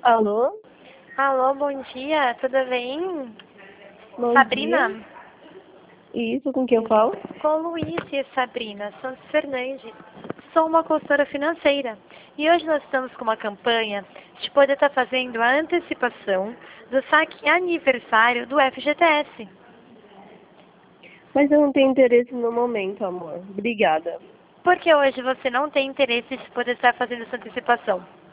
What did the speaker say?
Alô? Alô, bom dia, tudo bem? Bom Sabrina? dia. Isso, com quem eu falo? Com Luiz e Sabrina Santos Fernandes. Sou uma consultora financeira e hoje nós estamos com uma campanha de poder estar fazendo a antecipação do saque aniversário do FGTS. Mas eu não tenho interesse no momento, amor. Obrigada. Por que hoje você não tem interesse de poder estar fazendo essa antecipação?